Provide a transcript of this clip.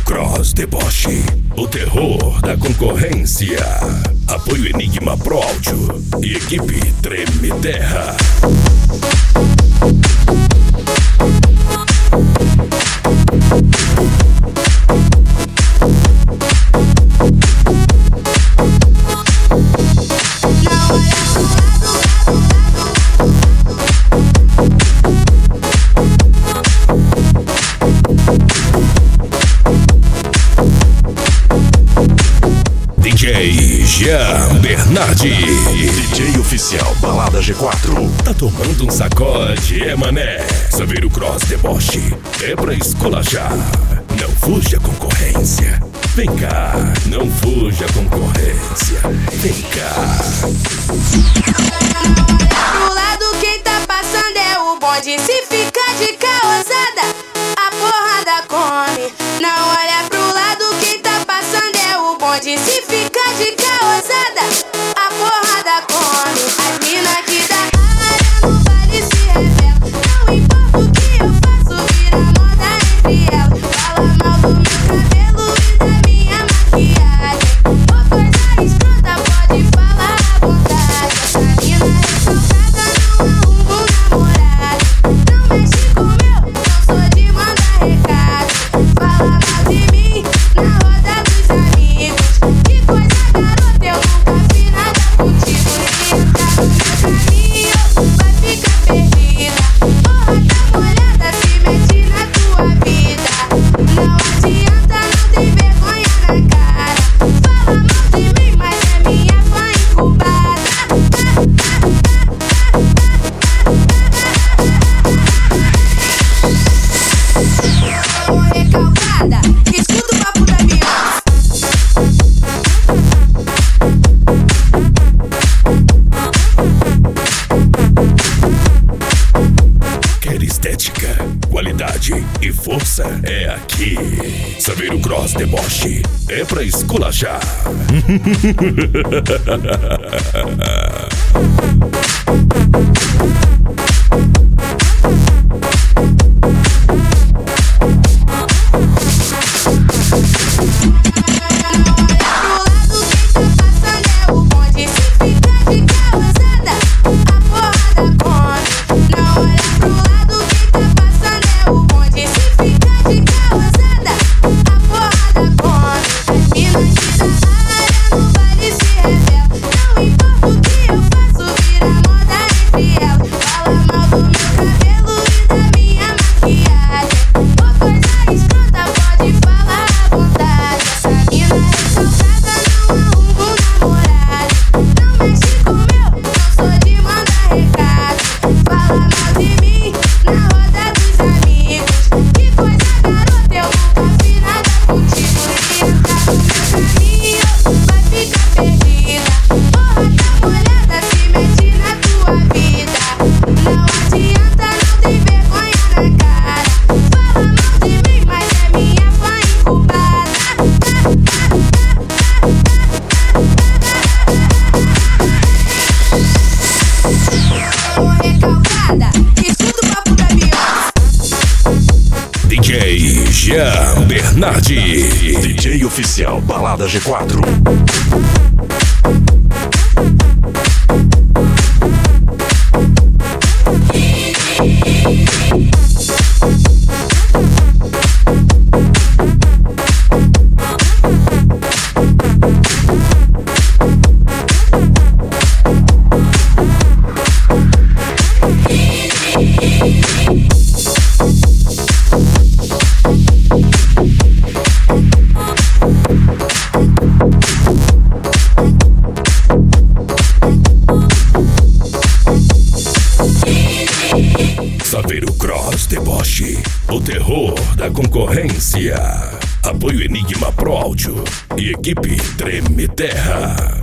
Cross Deboche, o terror da concorrência. Apoio Enigma Pro Áudio e equipe Treme Terra. DJ Jean Bernardi, DJ oficial Balada G4. Tá tomando um sacode, mané? Saber o Cross Deboche é pra esculachar. Não fuja concorrência. Vem cá, não fuja concorrência. Vem cá. Pro lado quem tá passando é o bonde. Se ficar de causada, a porrada come. Não olha pro lado quem tá passando é o bonde. Se ficar de causada, a porrada come. As mina que dá área no vale se revela. Não importa o que eu faço, vira moda entre elas. Fala mal do meu cabelo e da minha maquiagem. Ou coisa escrota, pode falar à vontade. Essa mina ressaltada não arruma um namorado. Não mexe com meu, não sou de mandar recado. Fala mal de mim na roda dos amigos. Que coisa garota, eu nunca vi nada contigo. E entrar no meu caminho, vai ficar perdida. Porra, tá molhada, se mete na tua vida. Não adianta, não tem vergonha na cara. Fala mal de mim, mas é minha fã incubada. Ô recalcada, escuta o papo da Beyoncé. Quer estética, qualidade e força? É aqui. Saber o Cross Deboche é pra esculachar. Pro lado quem tá passando é o bonde. Se ficar de causada, a porrada come. Não olha pro lado quem tá passando é o bonde. Se ficar de causada, a porrada come. As minas que dá área no vale se revela. Não importa o que eu faço, vira moda entre elas. Fala mal do meu cabelo e da minha maquiagem. Ou coisa escrota, pode falar à vontade. Essa mina ressaltada não arruma um namorado. Não mexe com meu, não sou de mandar recado. Fala mal de mim na roda dos amigos. Que coisa garota, eu nunca vi nada contigo. E entrar no meu caminho, vai ficar perdida. Porra, tá molhada, se mete na tua vida. Não adianta, não tem vergonha na cara. Fala mal de mim, mas é minha fã incubada. Ô recalcada, escuta o papo da Beyoncé. DJ Jean Bernardi. DJ oficial Balada G4. Saber o Cross Deboche, o terror da concorrência. Apoio Enigma Pro Áudio e equipe Treme Terra.